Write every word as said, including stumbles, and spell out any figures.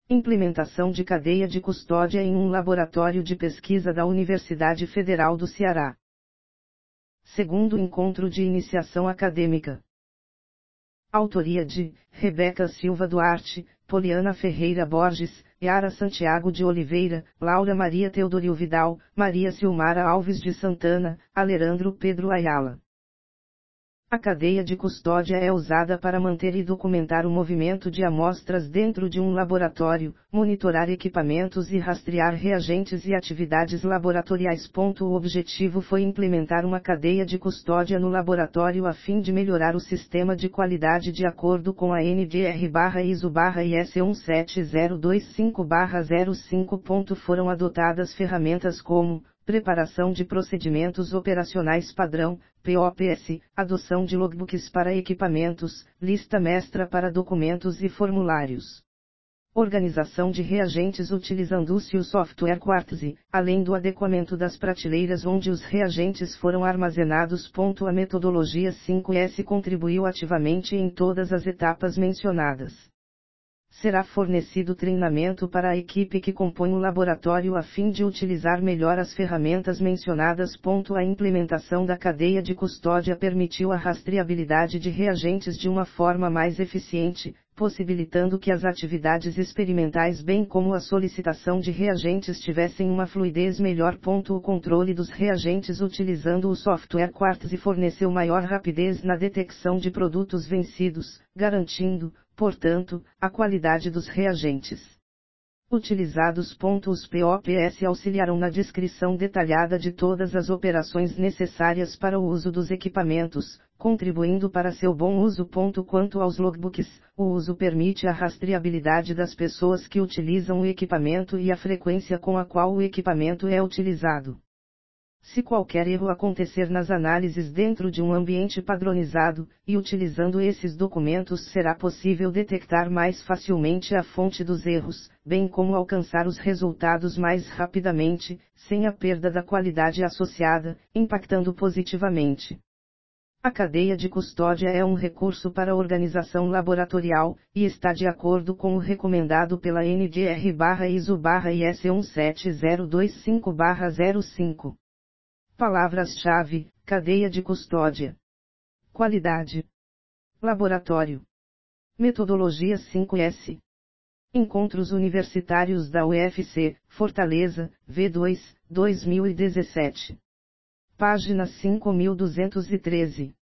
Implementação de cadeia de custódia em um laboratório de pesquisa da Universidade Federal do Ceará. Segundo encontro de iniciação acadêmica. Autoria de Rebeca Silva Duarte, Poliana Ferreira Borges, Yara Santiago de Oliveira, Laura Maria Teodorio Vidal, Maria Silmara Alves de Santana, Alejandro Pedro Ayala. A cadeia de custódia é usada para manter e documentar o movimento de amostras dentro de um laboratório, monitorar equipamentos e rastrear reagentes e atividades laboratoriais. O objetivo foi implementar uma cadeia de custódia no laboratório a fim de melhorar o sistema de qualidade de acordo com a N D R I S O I S um sete zero dois cinco zero cinco. Foram adotadas ferramentas como preparação de procedimentos operacionais padrão, P O P S, adoção de logbooks para equipamentos, lista mestra para documentos e formulários. Organização de reagentes utilizando-se o software Quartz, além do adequamento das prateleiras onde os reagentes foram armazenados. A metodologia cinco S contribuiu ativamente em todas as etapas mencionadas. Será fornecido treinamento para a equipe que compõe o laboratório a fim de utilizar melhor as ferramentas mencionadas. A implementação da cadeia de custódia permitiu a rastreabilidade de reagentes de uma forma mais eficiente, possibilitando que as atividades experimentais bem como a solicitação de reagentes tivessem uma fluidez melhor. O controle dos reagentes utilizando o software Quartz forneceu maior rapidez na detecção de produtos vencidos, garantindo, portanto, a qualidade dos reagentes utilizados. Os P O P S auxiliaram na descrição detalhada de todas as operações necessárias para o uso dos equipamentos, contribuindo para seu bom uso. Quanto aos logbooks, o uso permite a rastreabilidade das pessoas que utilizam o equipamento e a frequência com a qual o equipamento é utilizado. Se qualquer erro acontecer nas análises dentro de um ambiente padronizado, e utilizando esses documentos será possível detectar mais facilmente a fonte dos erros, bem como alcançar os resultados mais rapidamente, sem a perda da qualidade associada, impactando positivamente. A cadeia de custódia é um recurso para a organização laboratorial, e está de acordo com o recomendado pela N D R I S O I S um sete zero dois cinco zero cinco. Palavras-chave: cadeia de custódia, qualidade, laboratório, metodologia cinco S. Encontros Universitários da U F C, Fortaleza, V dois, dois mil e dezessete. Página cinco mil duzentos e treze.